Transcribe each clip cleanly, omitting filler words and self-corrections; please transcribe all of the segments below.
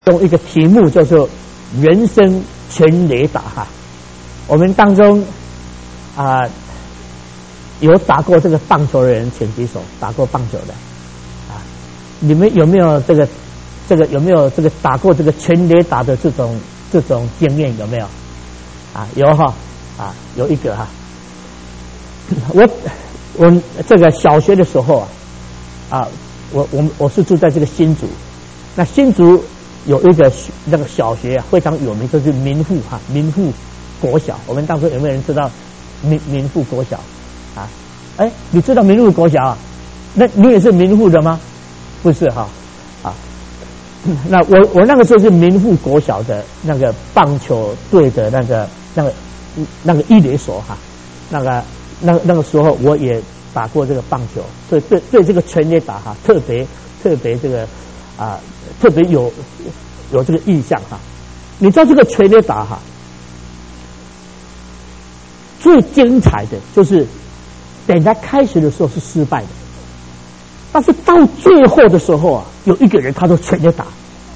用一个题目叫做人生全垒打哈。我们当中有打过这个棒球的人请举手，打过棒球的你们有没有这个有没有这个打过这个全垒打的这种经验？有没有有哈有一个我这个小学的时候我是住在这个新竹，那新竹有一个那个小学非常有名，就是民富国小。我们当初有没有人知道民富国小你知道民富国小那你也是民富的吗？不是那我那个时候是民富国小的那个棒球队的那个一垒手那个时候我也打过这个棒球，所以对这个全垒打特别这个特别有这个印象你知道这个全垒打最精彩的就是等他开始的时候是失败的，但是到最后的时候有一个人他说全垒打。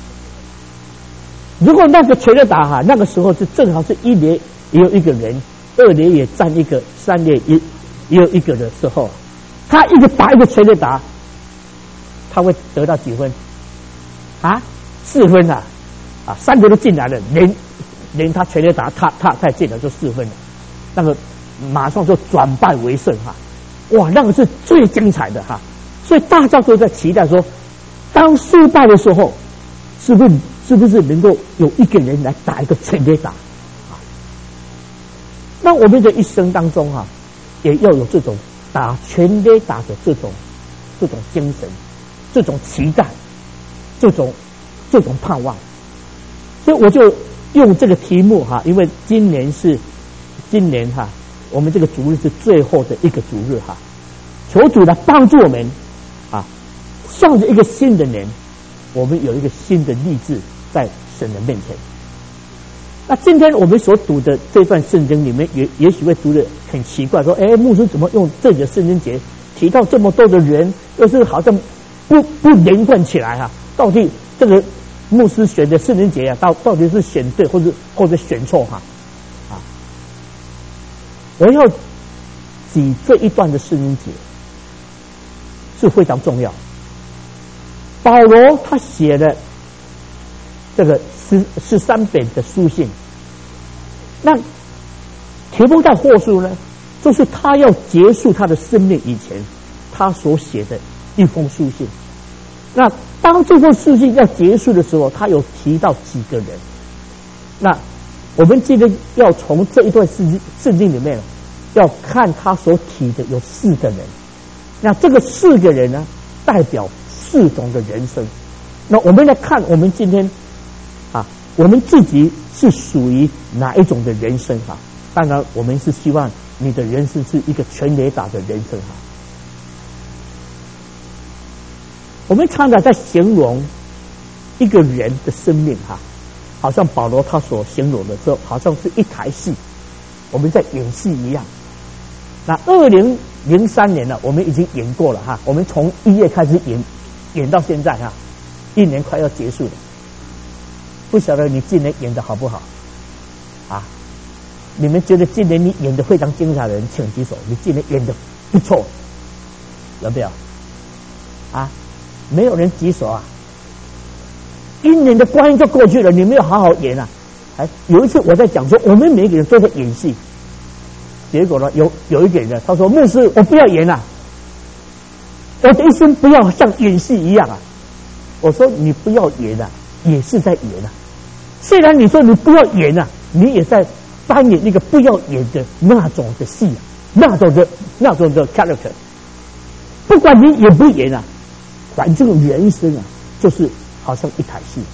如果那个全垒打那个时候是正好是一垒也有一个人，二垒也站一个，三垒也有一个的时候，他一个打一个全垒打，他会得到几分？4分3个都进来了，连他全垒打他进了就4分了，那个马上就转败为胜哇，那个是最精彩的所以大家都在期待说，当失败的时候，是不是能够有一个人来打一个全垒打那我们的一生当中也要有这种打全垒打的这种精神，这种期待，这种盼望。所以我就用这个题目因为今年我们这个主日是最后的一个主日求主来帮助我们向着一个新的年，我们有一个新的励志在神的面前。那今天我们所读的这段圣经里面也许会读得很奇怪，说牧师怎么用这里的圣经节提到这么多的人，又是好像不连贯起来到底这个牧师选的圣经节到底是选对或者选错我要举这一段的圣经节是非常重要。保罗他写的这个13本的书信，那提摩太后书呢，就是他要结束他的生命以前他所写的一封书信。那当这封书信要结束的时候，他有提到几个人。那我们今天要从这一段圣经里面要看他所提的有4个人。那这个4个人呢，代表4种的人生。那我们来看我们今天我们自己是属于哪一种的人生当然我们是希望你的人生是一个全垒打的人生我们常常在形容一个人的生命好像保罗他所形容的时候，好像是一台戏，我们在演戏一样。那2003年我们已经演过了我们从1月开始演到现在1年快要结束了。不晓得你今年演的好不好你们觉得今年你演的非常精彩的人请举手，你今年演的不错，有没有没有人举手1年的光阴就过去了，你没有好好演有一次我在讲说我们每个人都在演戏，结果呢有一个人他说，牧师我不要演我的一生不要像演戏一样我说你不要演也是在演虽然你说你不要演你也在扮演一个不要演的那种的戏那种的 character。 不管你演不演反正人生就是好像一台戏。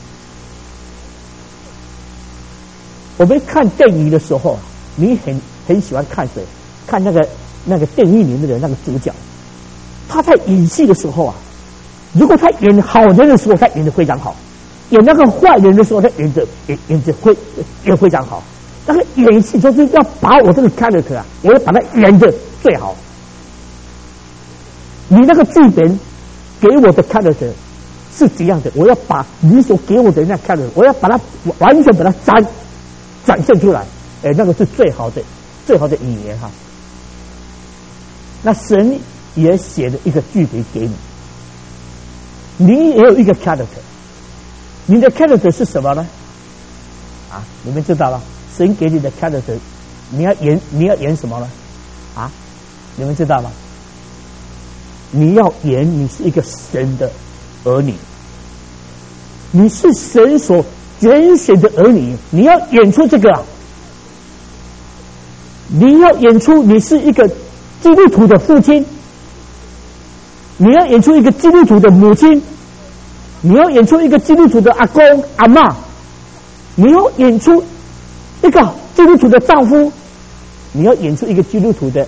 我们看电影的时候你很喜欢看谁？看那个电影里面的那个主角，他在演戏的时候如果他演好人的时候他演得非常好，演那个坏人的时候他演得也非常好。那个演戏就是要把我这个 character 我要把它演得最好。你那个剧本给我的 character 是这样的，我要把你所给我的那 character， 我要把它完全把它展现出来，那个是最好的语言哈。那神也写了一个剧本给你，你也有一个 character， 你的 character 是什么呢？啊，你们知道了，神给你的 character， 你要演什么呢？啊，你们知道吗？你要演你是一个神的儿女，你是神所拣选的儿女，你要演出这个，你要演出你是一个基督徒的父亲，你要演出一个基督徒的母亲，你要演出一个基督徒的阿公阿嬷，你要演出一个基督徒的丈夫，你要演出一个基督徒的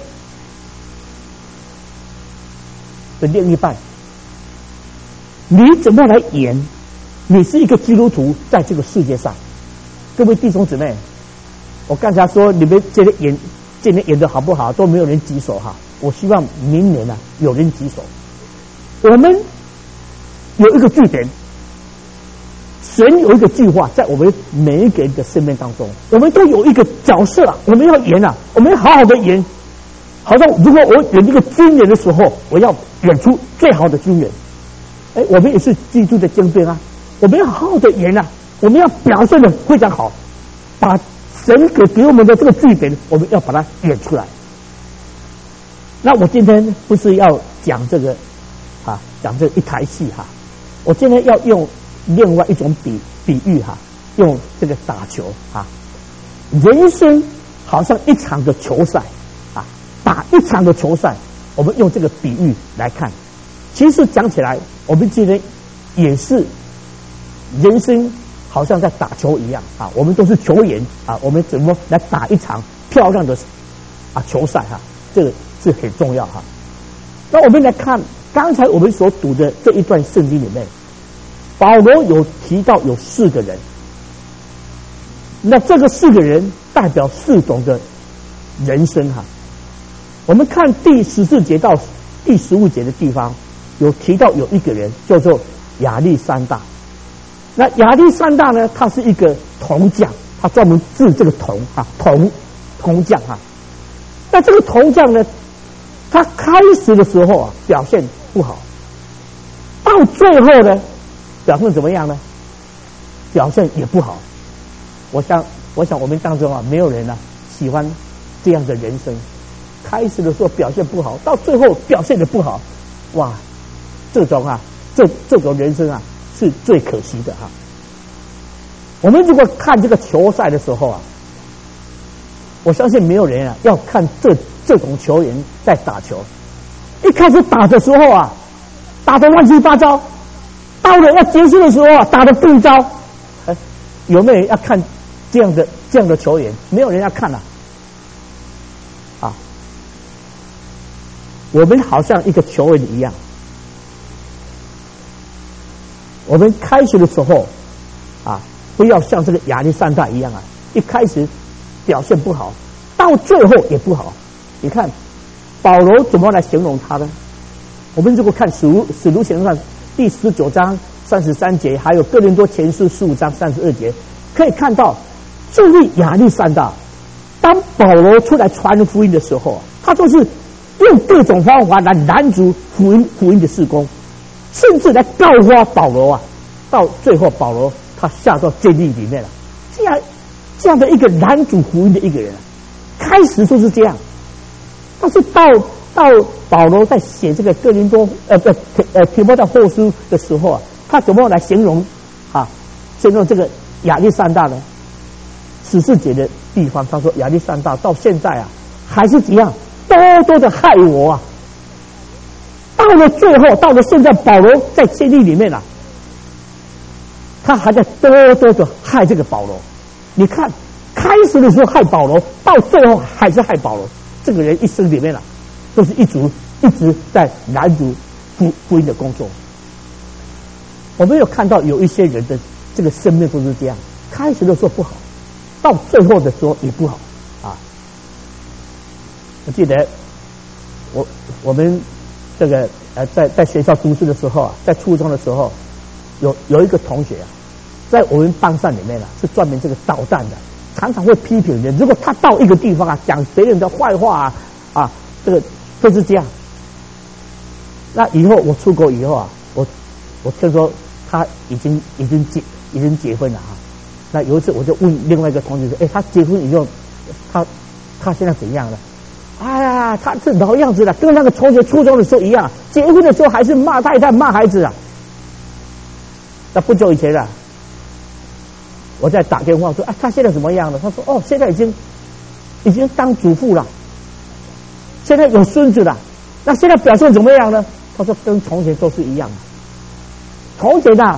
另一半，你怎么来演？你是一个基督徒，在这个世界上，各位弟兄姊妹，我刚才说你们今天演的好不好，都没有人举手哈。我希望明年有人举手。我们有一个据点，神有一个计划，在我们每一个人的生命当中，我们都有一个角色我们要演我们要好好的演。好像如果我演一个军人的时候，我要演出最好的军人。我们也是基督的精兵我们要好好的演我们要表现的非常好，把神给我们的这个剧本，我们要把它演出来。那我今天不是要讲这个讲这一台戏我今天要用另外一种比喻用这个打球人生好像一场的球赛打一场的球赛，我们用这个比喻来看。其实讲起来，我们今天也是人生好像在打球一样我们都是球员我们怎么来打一场漂亮的球赛这个是很重要那我们来看刚才我们所读的这一段圣经里面，保罗有提到有4个人，那这个4个人代表4种的人生我们看第14节到第15节的地方，有提到有一个人叫做亚历山大。那亚历山大呢，他是一个铜匠，他专门制这个铜匠那这个铜匠呢，他开始的时候表现不好，到最后呢表现怎么样呢？表现也不好。我想我们当中没有人喜欢这样的人生。开始的时候表现不好，到最后表现的不好，哇，这种这种人生是最可惜的我们如果看这个球赛的时候我相信没有人要看这种球员在打球。一开始打的时候打得乱七八糟，到了要结束的时候打得更糟。有没有人要看这样的球员？没有人要看我们好像一个球员一样，我们开始的时候不要像这个亚历山大一样一开始表现不好，到最后也不好。你看保罗怎么来形容他呢？我们如果看使徒行传第19章33节，还有哥林多前书15章32节，可以看到这位亚历山大，当保罗出来传福音的时候，他就是用各种方法来拦阻福音的事工，甚至来告发保罗到最后保罗他下到监狱里面了。这样的一个拦阻福音的一个人开始就是这样。但是到保罗在写这个哥林多提摩太后书的时候他怎么来形容形容这个亚历山大呢？14节的地方他说，亚历山大到现在还是怎样多多的害我到了最后，到了现在，保罗在监狱里面他还在多多的害这个保罗。你看开始的时候害保罗，到最后还是害保罗。这个人一生里面都是一直在拦阻福音的工作。我们有看到有一些人的这个生命都是这样，开始的时候不好，到最后的时候也不好我记得我们这个在学校读书的时候在初中的时候， 有一个同学啊，在我们班上里面啊，是专门这个捣蛋的，常常会批评人。如果他到一个地方啊，讲别人的坏话啊，这个都是这样。那以后我出国以后啊，我听说他已经结婚了啊。那有一次我就问另外一个同学说：“他结婚以后，他现在怎样了？”哎呀，他是老样子了，跟那个同学初中的时候一样，结婚的时候还是骂太太、骂孩子啊。那不久以前啊，我在打电话说：“他现在怎么样了？”他说：“现在已经当主妇了，现在有孙子了。那现在表现怎么样呢？”他说：“跟从前都是一样的。从前啊，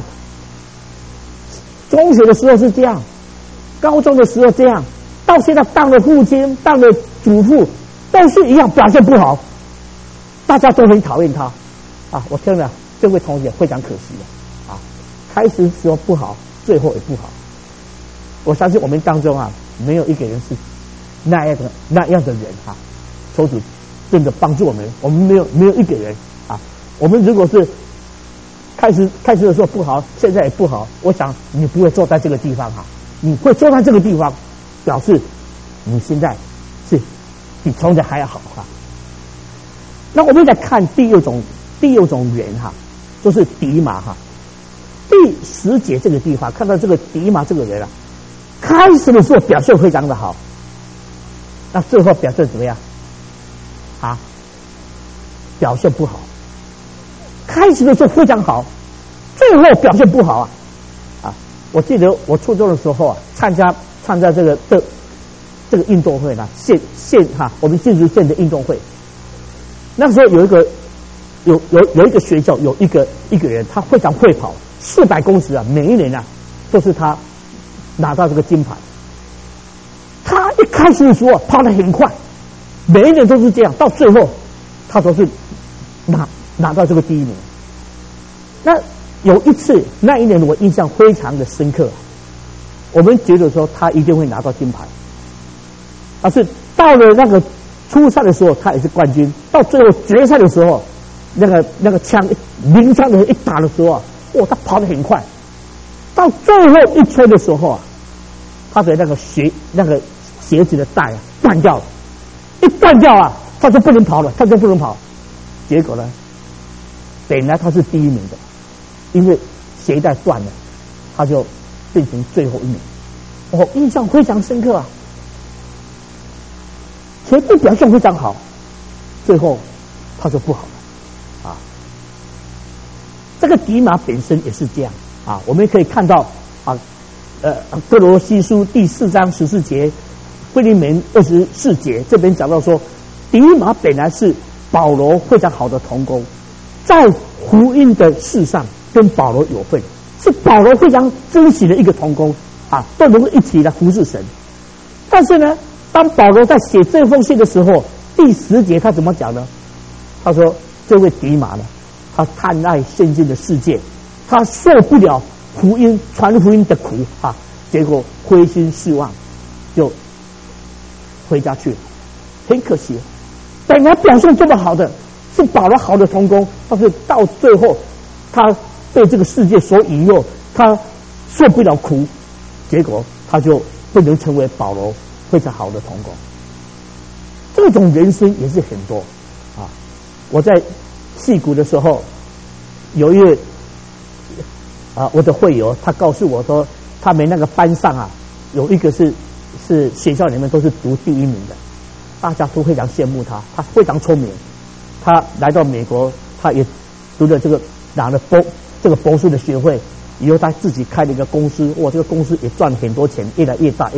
中学的时候是这样，高中的时候这样，到现在当了父亲、当了主妇。”都是一样，表现不好，大家都很讨厌他啊！我听了这位同学非常可惜啊，开始时候不好，最后也不好。我相信我们当中啊，没有一个人是那样的人啊。求主真的帮助我们，我们没有一个人啊。我们如果是开始的时候不好，现在也不好，我想你不会坐在这个地方哈，你会坐在这个地方，表示你现在是比从前还要好哈。那我们再看第二种人哈，就是迪马哈。第10节这个地方看到这个迪马这个人啊，开始的时候表现非常的好，那最后表现怎么样啊？表现不好。开始的时候非常好，最后表现不好啊！我记得我初中的时候啊，参加这个运动会呢，我们新竹县的运动会。那时候有一个学校有一个人，他非常会跑，400公尺啊，每一年啊都是他拿到这个金牌。他一开始的时候跑得很快，每一年都是这样，到最后他都是拿到这个第1名。那有一次那一年我印象非常的深刻，我们觉得说他一定会拿到金牌。但是到了那个初赛的时候，他也是冠军。到最后决赛的时候，那个枪鸣枪的人一打的时候啊，他跑得很快。到最后一圈的时候啊，他的那个鞋子的带啊断掉了，一断掉啊，他就不能跑了，结果呢，本来他是第1名的，因为鞋带断了，他就变成最后1名。印象非常深刻啊。前部表现非常好，最后他就不好了啊。这个迪马本身也是这样啊，我们可以看到啊，哥罗西书第4章14节，腓利门24节，这边讲到说，迪马本来是保罗非常好的同工，在福音的事上跟保罗有份，是保罗非常珍惜的一个同工啊，都能够一起来服侍神。但是呢，当保罗在写这封信的时候，第10节他怎么讲呢？他说这位迪马呢，他贪爱现今的世界，他受不了传福音的苦啊，结果灰心失望，就回家去了。很可惜，本来表现这么好的是保罗好的同工，但是到最后他被这个世界所引诱，他受不了苦，结果他就不能成为保罗非常好的同工。这种人生也是很多啊。我在矽谷的时候，有一位我的会友，他告诉我说，他们那个班上啊，有一个是学校里面都是读第1名的，大家都非常羡慕他，他非常聪明。他来到美国，他也读了拿了这个博士的学位，以后他自己开了一个公司，这个公司也赚很多钱，越来越大。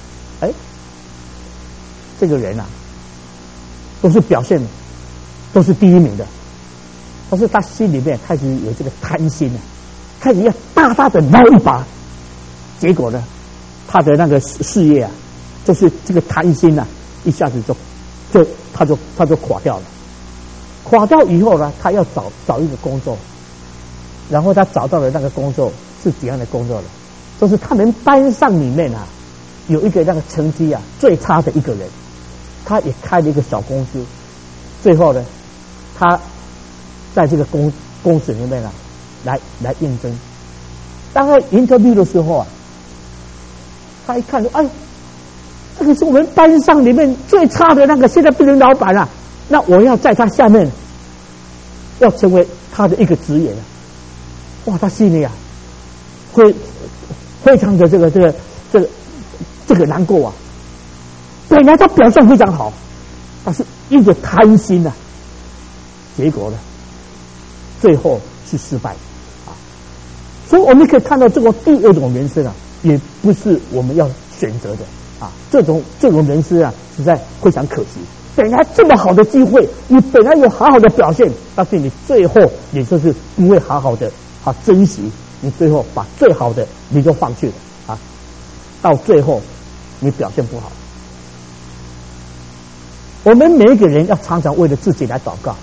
这个人啊，都是表现都是第1名的，但是他心里面开始有这个贪心，开始要大大的捞一把，结果呢，他的那个事业啊，就是这个贪心啊，一下子他就垮掉了。垮掉以后呢，他要找一个工作，然后他找到的那个工作是怎样的工作呢？就是他们班上里面啊，有一个那个成绩啊最差的一个人，他也开了一个小公司。最后呢，他在这个公司里面啊，来应征， 当他 interview 的时候啊，他一看说，哎，这个是我们班上里面最差的那个，现在变成老板了，那我要在他下面，要成为他的一个职员啊！哇，他心里啊，会非常的这个难过啊。本来他表现非常好，但是一个贪心啊，结果呢，最后是失败啊。所以我们可以看到，这个第二种人生啊，也不是我们要选择的啊。这种人生啊，实在非常可惜。本来这么好的机会，你本来有好好的表现，但是你最后你就是不会好好的珍惜，你最后把最好的你就放弃了啊，到最后你表现不好。我们每一个人要常常为了自己来祷告。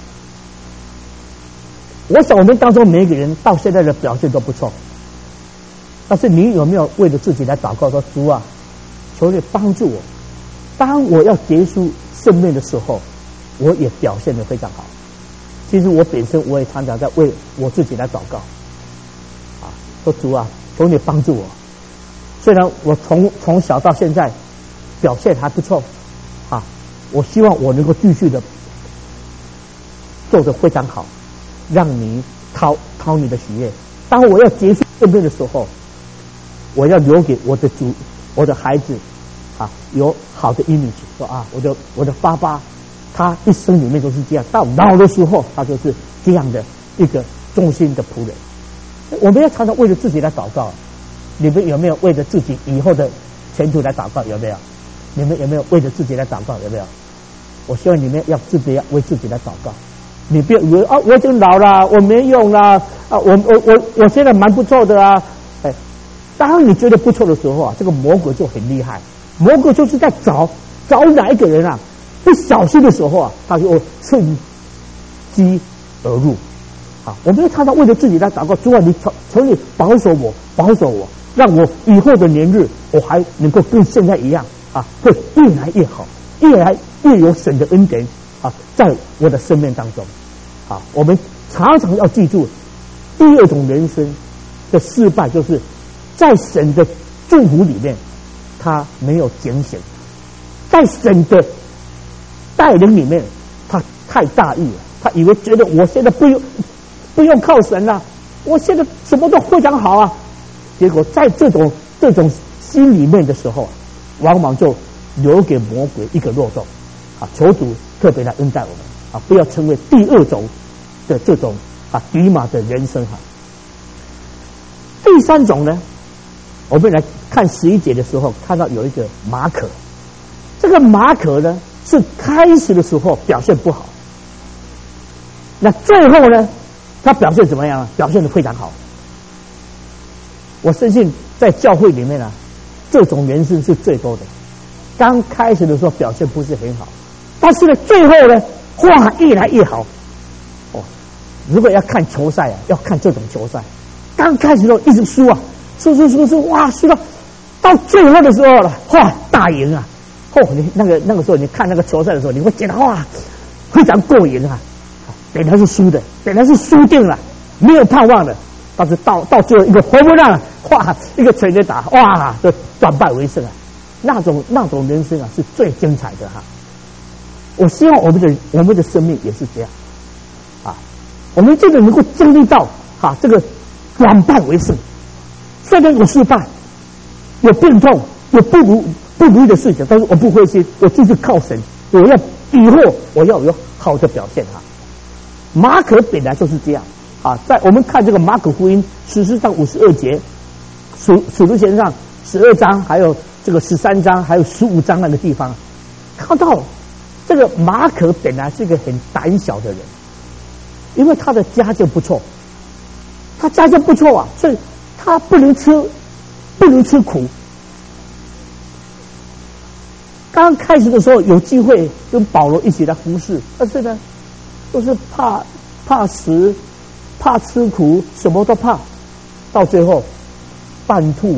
我想我们当中每一个人到现在的表现都不错，但是你有没有为了自己来祷告说，主啊，求你帮助我，当我要结束生命的时候，我也表现得非常好。其实我本身我也常常在为我自己来祷告啊，说主啊，求你帮助我。虽然我从小到现在表现还不错啊，我希望我能够继续的做得非常好，让你讨你的喜悦。当我要结束生命的时候，我要留给我的孩子啊，有好的 image， 说啊，我的爸爸他一生里面都是这样，到老的时候他就是这样的一个忠心的仆人。我们要常常为了自己来祷告。你们有没有为了自己以后的前途来祷告？有没有？你们有没有为了自己来祷告？有没有？我希望你们要自己要为自己来祷告。你不要以为啊，我已经老了，我没用了啊，我现在蛮不错的啊。哎，当你觉得不错的时候啊，这个魔鬼就很厉害。魔鬼就是在找哪一个人啊，不小心的时候啊，他就趁机而入。啊，我们要常常为了自己来祷告，主啊，你求你保守我，让我以后的年日，我还能够跟现在一样啊，会越来越好，越来越有神的恩典啊，在我的生命当中。啊，我们常常要记住，第二种人生的失败，就是在神的祝福里面，他没有警醒，在神的带领里面，他太大意了，他以为觉得我现在不用靠神了，我现在什么都非常好啊。结果在这种心里面的时候，往往就留给魔鬼一个漏洞啊。求主特别来恩待我们啊，不要成为第二种的这种底马的人生哈。第三种呢，我们来看11节的时候，看到有一个马可，这个马可呢是开始的时候表现不好，那最后呢，他表现怎么样啊？表现得非常好。我相信在教会里面啊，这种人生是最多的。刚开始的时候表现不是很好，但是呢，最后呢，哇，越来越好。哦，如果要看球赛啊，要看这种球赛，刚开始的时候一直输啊，输，哇，输到最后的时候了，哇，大赢啊！哦，你那个时候你看那个球赛的时候，你会觉得哇，非常过瘾啊。本来是输的，本来是输定了，没有盼望的，但是到最后一个活不让，哇，一个拳击打，哇，就转败为胜啊！那种人生啊，是最精彩的哈。我希望我们的生命也是这样啊，我们这个能够经历到这个转败为胜，虽然有失败，有病痛，有不如意的事情，但是我不灰心，我继续靠神，我要以后我要有好的表现哈。马可本来就是这样啊，在我们看这个马可福音史诗上52节，使徒行传上12章，还有这个13章，还有15章那个地方，看到这个马可本来是一个很胆小的人，因为他的家境不错，他家境不错啊，所以他不能吃苦。刚开始的时候有机会跟保罗一起来服侍，但是呢，都是怕死，怕吃苦，什么都怕，到最后半途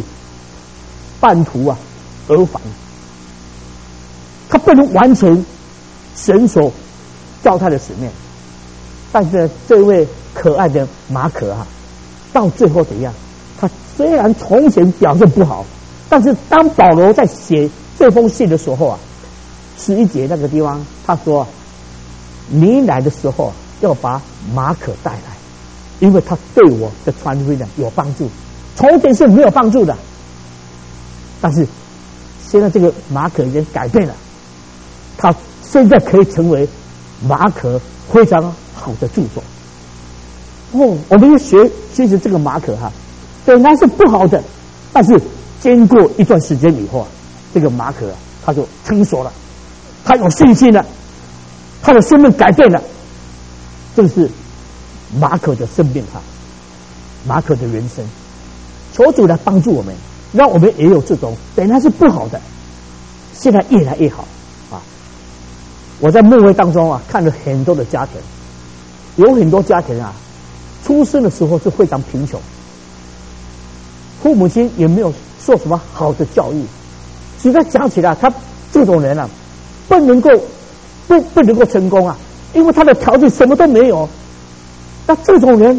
而返。他不能完成神所交他的使命。但是这位可爱的马可到最后怎样？ 他虽然从前表现不好，但是当保罗在写这封信的时候啊，11节那个地方他说，你来的时候要把马可带来，因为他对我的传福音呢有帮助，从前是没有帮助的，但是现在这个马可已经改变了，他现在可以成为马可非常好的助手。我们要学习这个马可哈，本来是不好的，但是经过一段时间以后，这个马可他就成熟了，他有信心了，他的生命改变了。这是马可的生命哈，马可的人生。求主来帮助我们，让我们也有这种本来是不好的，现在越来越好啊！我在牧会当中啊，看了很多的家庭，有很多家庭啊，出生的时候是非常贫穷，父母亲也没有受什么好的教育。实在讲起来，他这种人啊，不能够成功啊，因为他的条件什么都没有。那这种人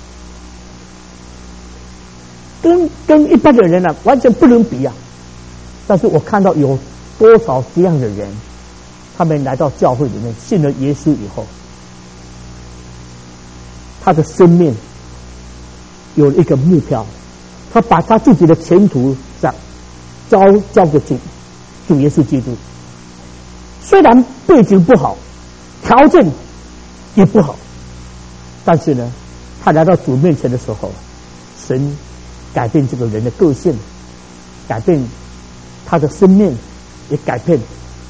跟一般的人啊，完全不能比啊。但是我看到有多少这样的人，他们来到教会里面信了耶稣以后，他的生命有了一个目标，他把他自己的前途交给主耶稣基督。虽然背景不好，条件也不好，但是呢，他来到主面前的时候，神改变这个人的个性，改变他的生命，也改变，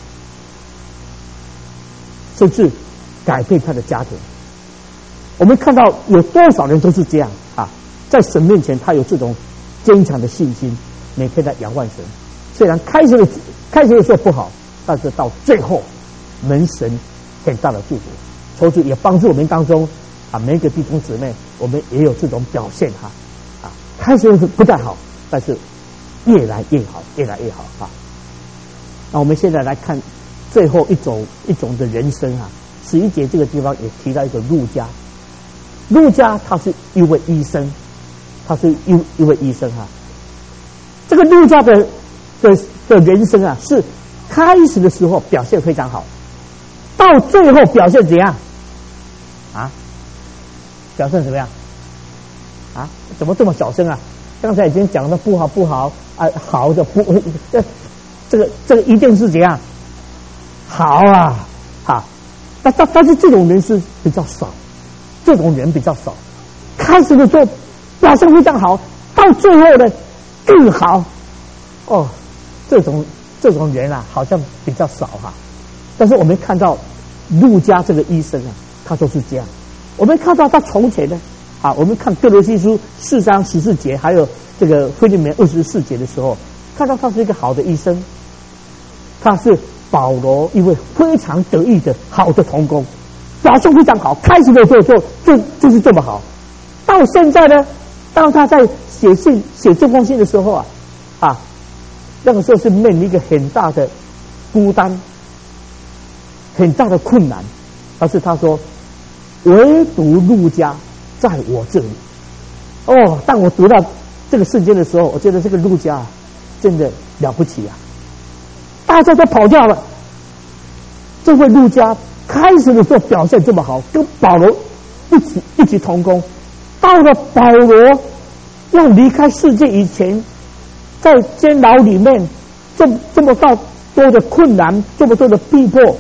甚至改变他的家庭。我们看到有多少人都是这样啊，在神面前他有这种坚强的信心，每天在仰望神。虽然开始的时候不好，但是到最后蒙神很大的祝福。求主也帮助我们当中啊，每一个弟兄姊妹，我们也有这种表现哈啊，开始是不太好，但是越来越好，越来越好啊。那我们现在来看最后一种的人生啊，11节这个地方也提到一个路加。路加他是一位医生，一位医生哈。这个路加的人生啊，是开始的时候表现非常好，到最后表现怎样啊？表现怎么样啊？怎么这么小声啊？刚才已经讲的不好啊，好的不，这个一定是怎样好啊哈。但是这种人是比较少，这种人比较少。开始的时候表现非常好，到最后呢更好哦。这种人啊，好像比较少哈。但是我们看到路加这个医生啊，他就是这样。我们看到他从前呢，啊，我们看哥罗西书4章14节，还有这个腓利门24节的时候，看到他是一个好的医生，他是保罗一位非常得意的好的同工，表现非常好。开始的时候就是这么好，到现在呢，当他在写这封信的时候啊，那个时候是面临一个很大的孤单，很大的困难。但是他说，唯独路加在我这里。哦，当我读到这个圣经的时候，我觉得这个路加真的了不起啊！大家都跑掉了，这位路加开始的时候表现这么好，跟保罗一起同工，到了保罗要离开世界以前，在监牢里面这么多的困难，这么多的逼迫，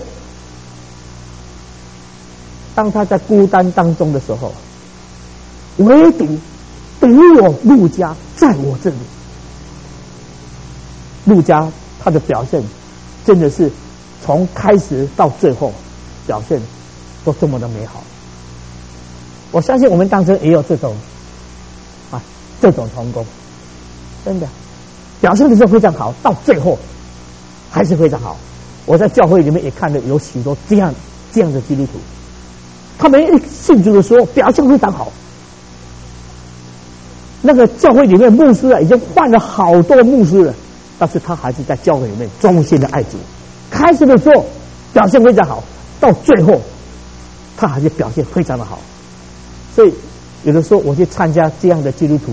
当他在孤单当中的时候，唯独我路加在我这里。路加他的表现真的是从开始到最后表现都这么的美好。我相信我们当中也有这种同工，真的表现的时候非常好，到最后还是非常好。我在教会里面也看到有许多这样的基督徒，他们信主的时候表现非常好。那个教会里面牧师已经换了好多牧师了，但是他还是在教会里面忠心的爱主。开始的时候表现非常好，到最后他还是表现非常的好。所以有的时候我去参加这样的基督徒的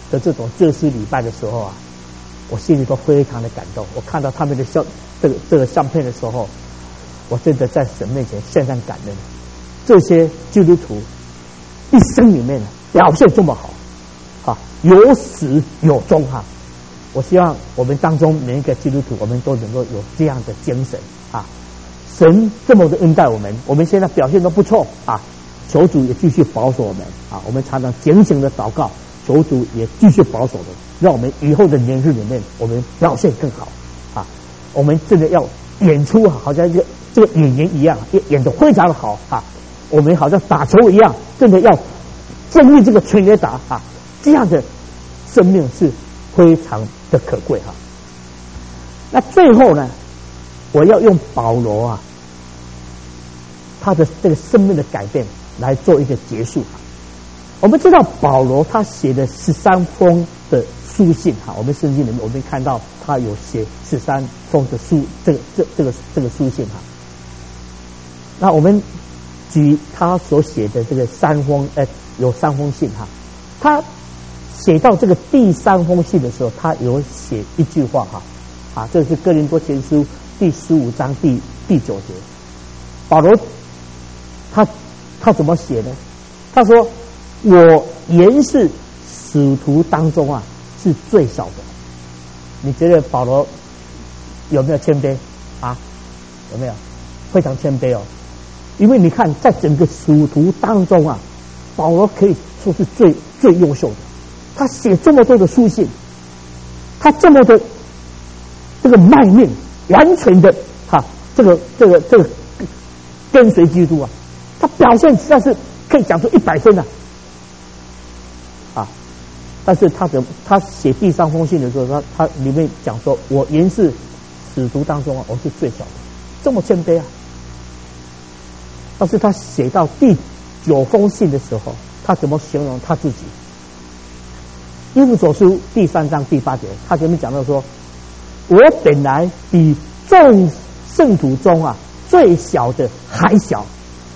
的这种祭祀礼拜的时候啊，我心里都非常的感动。我看到他们的这个相片的时候，我真的在神面前献上感恩。这些基督徒一生里面表现这么好啊，有始有终哈。我希望我们当中每一个基督徒，我们都能够有这样的精神啊。神这么的恩待我们，我们现在表现都不错啊，求主也继续保守我们啊。我们常常警醒的祷告，求主也继续保守的，让我们以后的年日里面我们表现更好啊。我们真的要演出好像这个演员一样，演得非常的好啊。我们好像打球一样，真的要建立这个全垒打啊，这样的生命是非常的可贵哈。那最后呢，我要用保罗啊他的这个生命的改变来做一个结束。我们知道保罗他写的13封的书信哈，我们圣经里面我们看到他有写13封的书，这个书信哈。那我们举他所写的这个有3封信哈，他写到这个第3封信的时候，他有写一句话哈，这是哥林多前书第15章第9节。保罗他怎么写呢？他说：“我原是使徒当中啊是最小的。”你觉得保罗有没有谦卑啊？有没有？非常谦卑哦。因为你看，在整个使徒当中啊，保罗可以说是最优秀的。他写这么多的书信，他这么的这个卖命，完全的这个跟随基督啊，他表现实在是可以讲出100分啊。但是他写第3封信的时候，他里面讲说：“我原是使徒当中啊，我是最小的。”这么谦卑啊。但是他写到第9封信的时候，他怎么形容他自己？以弗所书第3章第8节，他前面讲到说：“我本来比众圣徒中啊最小的还小。”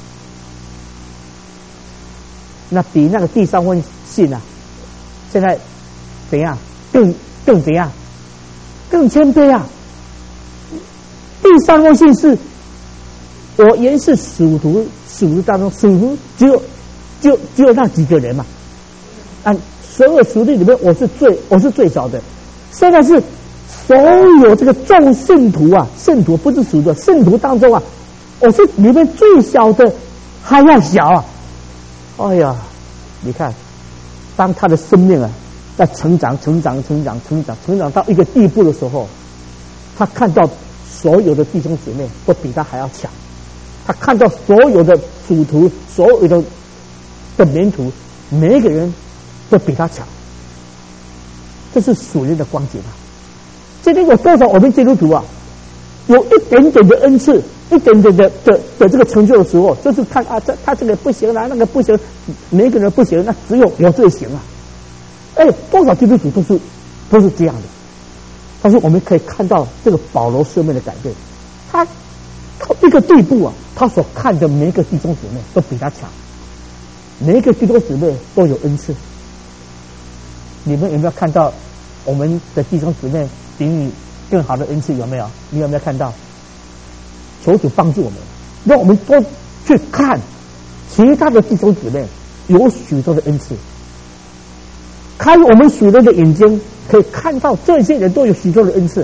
那比那个第3封信啊，现在怎样？更怎样？更谦卑啊！第3封信是我原是使徒当中，使徒只有那几个人嘛，所有属地里面我是最小的。现在是所有这个众圣徒啊，圣徒不是属的圣徒当中啊，我是里面最小的，还要小啊！哎呀，你看，当他的生命啊在成长到一个地步的时候，他看到所有的弟兄姊妹都比他还要强。他看到所有的主徒，所有的门徒，每一个人都比他强，这是属灵的光景啊！今天有多少我们基督徒啊，有一点点的恩赐，一点点的这个成就的时候，就是看啊，他这个不行啦，那个不行，每一个人不行，那只有我最行啊！多少基督徒都是这样的。但是我们可以看到这个保罗生命的改变，他到一个地步啊，他所看的每一个弟兄姊妹都比他强，每一个弟兄姊妹都有恩赐。你们有没有看到我们的弟兄姊妹比你更好的恩赐？有没有？你有没有看到？求主帮助我们，让我们多去看其他的弟兄姊妹有许多的恩赐，开我们属灵的眼睛，可以看到这些人都有许多的恩赐。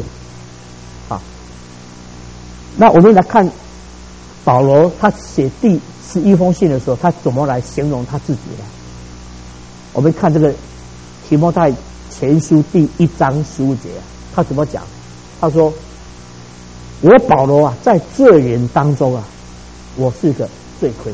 那我们来看保罗他写第11封信的时候，他怎么来形容他自己呢？我们看这个提摩太前书第1章15节，他怎么讲？他说：“我保罗啊，在罪人当中啊，我是个罪魁。”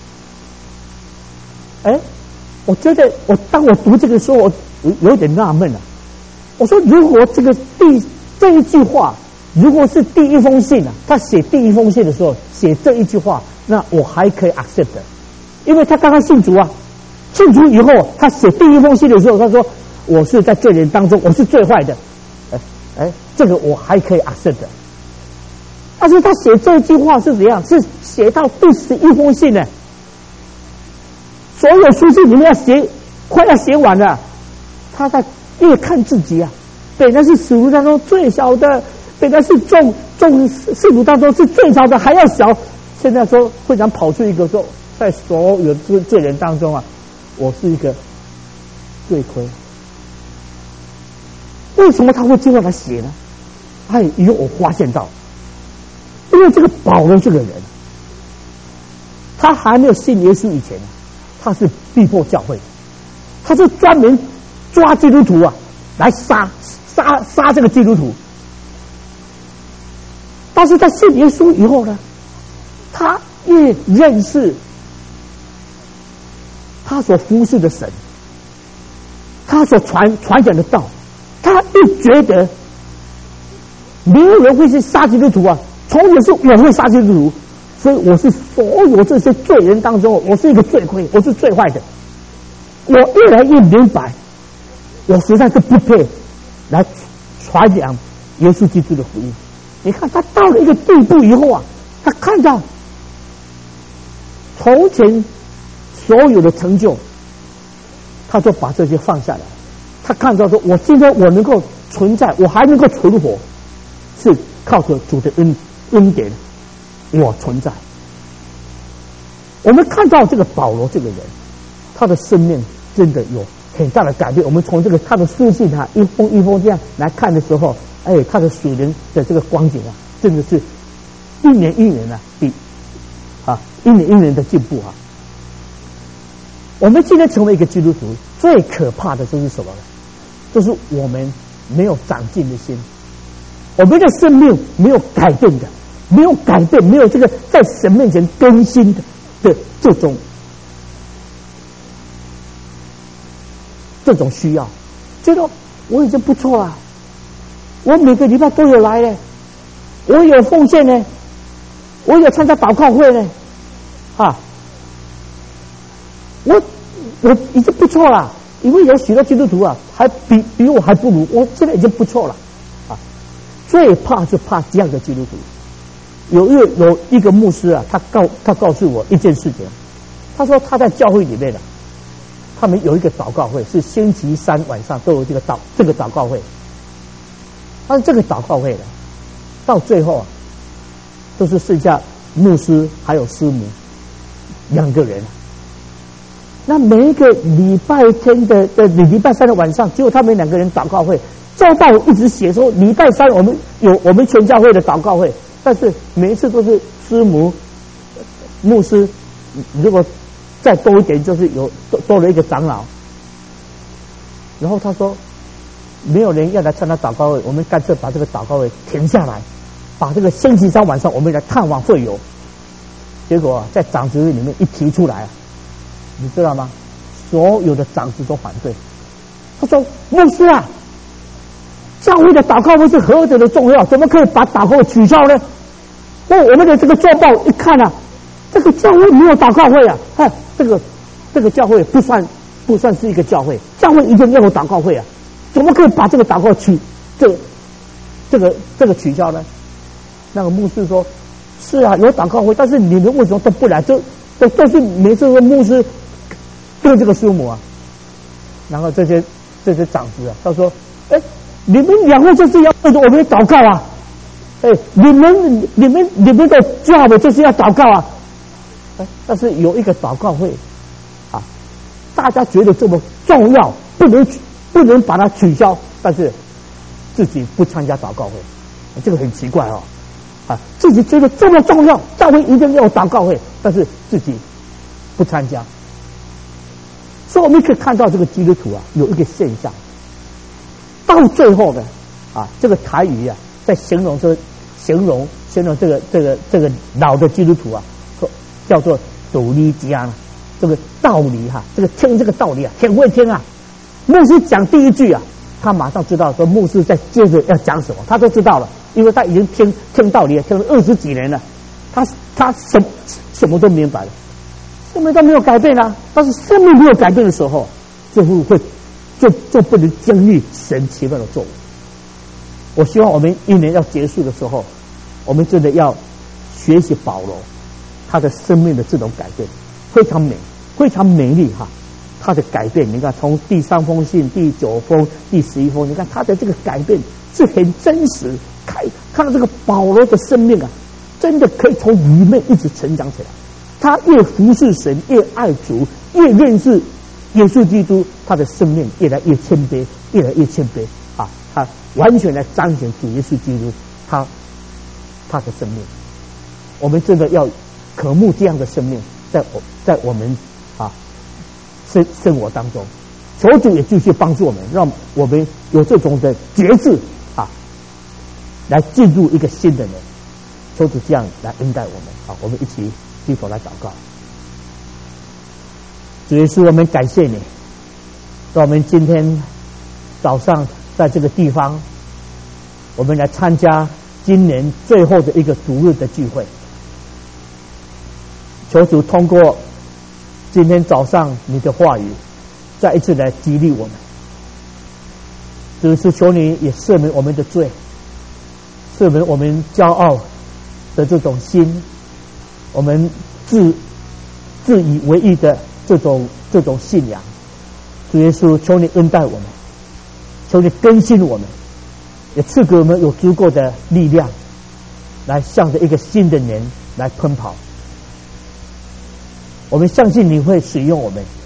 我觉得当我读这个时候，我有点纳闷啊。我说，如果这一句话，如果是第1封信啊，他写第1封信的时候写这一句话，那我还可以 accept 的，因为他刚刚信主啊，信主以后，他写第1封信的时候，他说我是在罪人当中，我是最坏的，这个我还可以 accept 的。但是他写这句话是怎样？是写到第11封信呢？所有书信里面快要写完了， 他在越看自己啊，本来是使徒当中最小的，本来是众使徒当中是最小的，还要小。现在说会长跑出一个说，在所有罪人当中啊，我是一个罪魁。为什么他会这样来写呢？以后我发现到，因为这个保罗这个人，他还没有信耶稣以前，他是逼迫教会，他是专门抓基督徒啊，来杀这个基督徒。但是在信耶稣以后呢，他越认识他所服侍的神，他所传讲的道，他越觉得没有人会去杀基督徒啊，从前是我会杀基督徒，所以我是所有这些罪人当中，我是一个罪魁，我是最坏的。我越来越明白，我实在是不配来传讲耶稣基督的福音。你看他到了一个地步以后啊，他看到从前所有的成就，他就把这些放下来。他看到说，我今天我能够存在，我还能够存活，是靠着主的恩典，我存在。我们看到这个保罗这个人，他的生命真的有很大的改变。我们从这个他的书信一封一封这样来看的时候，他的属灵的这个光景啊，真的是一年一年啊，一年一年的进步啊。我们今天成为一个基督徒，最可怕的就是什么呢？就是我们没有长进的心，我们的生命没有改变的，没有改变，没有这个在神面前更新的这种需要，觉得我已经不错了，我每个礼拜都有来呢，我有奉献呢，我有参加祷告会呢，我已经不错了，因为有许多基督徒啊，还比我还不如，我现在已经不错了最怕就怕这样的基督徒。有一个牧师啊，他告诉我一件事情，他说他在教会里面的，他们有一个祷告会，是星期三晚上都有这个祷告会。但是这个祷告会呢，到最后啊，都是剩下牧师还有师母2个人。那每一个礼拜天的礼拜三的晚上，只有他们2个人祷告会。教报一直写说礼拜三我们全教会的祷告会，但是每一次都是师母、牧师，如果再多一点就是有多了一个长老。然后他说没有人要来参加祷告会，我们干脆把这个祷告会停下来，把这个星期三晚上我们来探望会友。结果在长子里面一提出来，你知道吗？所有的长子都反对。他说牧师啊，教会的祷告会是何等的重要，怎么可以把祷告会取消呢？我们的这个周报一看啊，这个教会没有祷告会啊，这个教会不算是一个教会，教会一定要有祷告会啊，怎么可以把这个祷告这个取消呢？那个牧师说，是啊，有祷告会，但是你们为什么都不来？都是每次牧师对这个师母啊，然后这些长子啊，他说，你们2位就是要为着我们祷告啊，你们的job就是要祷告啊，但是有一个祷告会啊，大家觉得这么重要，不能把它取消，但是自己不参加祷告会，这个很奇怪自己觉得这么重要，教会一定要有祷告会，但是自己不参加。所以我们可以看到这个基督徒啊，有一个现象，到最后呢这个台语啊，在形容这个老的基督徒啊，叫做斗理家，这个道理听这个道理啊，很会听啊。牧师讲第一句啊，他马上知道说牧师在接着要讲什么，他都知道了，因为他已经听道理听了20几年了，他什么都明白了，生命都没有改变啊。但是生命没有改变的时候，就不能经历神奇妙的作为。我希望我们1年要结束的时候，我们真的要学习保罗他的生命的这种改变，非常美，非常美丽他的改变，你看从第3封信、第9封、第11封，你看他的这个改变是很真实。看到这个保罗的生命啊，真的可以从里面一直成长起来。他越服侍神，越爱主，越认识耶稣基督，他的生命越来越谦卑，越来越谦卑啊！他完全来彰显主耶稣基督他的生命。我们真的要渴慕这样的生命，在我们生活当中，求主也继续帮助我们，让我们有这种的节制啊，来进入一个新的人。求主这样来恩待我们。好，我们一起低头来祷告。主耶稣，我们感谢你，让我们今天早上在这个地方，我们来参加今年最后的一个主日的聚会。求主通过今天早上你的话语，再一次来激励我们。主耶稣，求你也赦免我们的罪，赦免我们骄傲的这种心，我们自以为意的这种信仰。主耶稣，求你恩待我们，求你更新我们，也赐给我们有足够的力量，来向着一个新的年来奔跑。我们相信你会使用我们，